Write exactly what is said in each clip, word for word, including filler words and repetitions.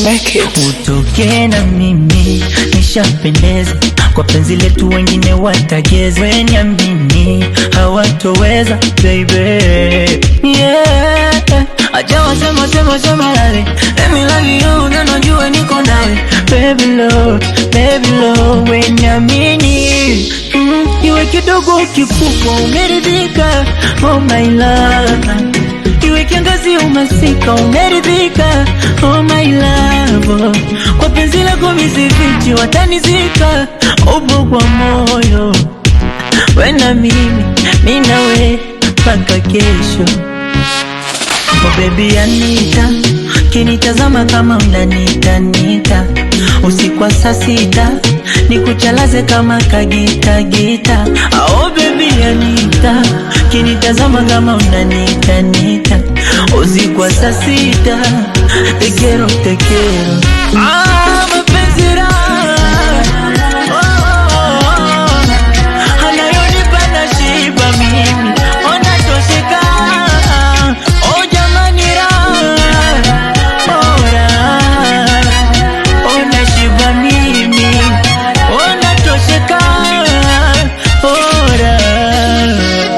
make it. Utoke na mimi nishapendeza, kwa penzi letu wengine watageza, wenyamini hawatoweza baby. Yeah, acha wasema sema sema lale, let me love you na najua niko nawe baby love, baby love, wenyamini mm, iwe kidogo kikubwa umeridhika, oh my love. Iwe kiangazi umasika umeridhika, oh my love. Kwa penzi lako misifichi watanizika, upo kwa moyo, we na mimi, mimi na we mpaka kesho. Oh baby Anita, kinitazama kama unanita nita, usiku wa saa sita nikuchalaze kama kagita gita. Oh baby Anita, kinitazama kama unanita nita, usiku wa saa sita te quiero te quiero. Ah, mapenzi raha, oh, oh, oh. Anayonipa nashiba mimi, ona tosheka. Oh jamani raha, oh raha, ona shiba mimi, ona tosheka, oh raha.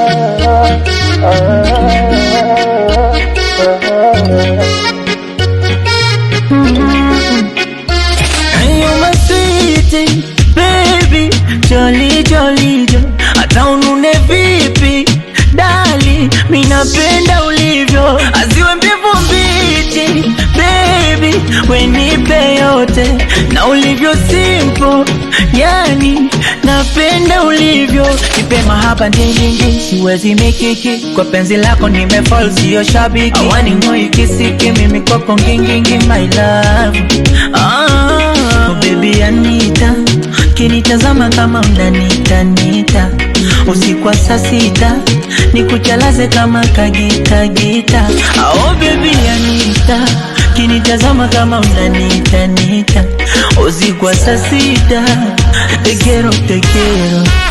Jolly jolly jo, hata unune vipi dali, minapenda ulivyo, aziwe mbivu mbichi baby, wenipe yote na ulivyo simple, yani napenda ulivyo. Nipe mahaba ndingi, siwezi mikiki, kwa penzi lako nimefall sio shabiki. Awani ngoi kisiki, mimi kwako ngingingi my love. Ah, oh baby Anita, kinitazama kama unanita nita, usiku wa saa sita nikuchalaze kama kagita gita. Oh baby Anita, kinitazama kama unanita nita, usiku wa saa sita te quiero te quiero.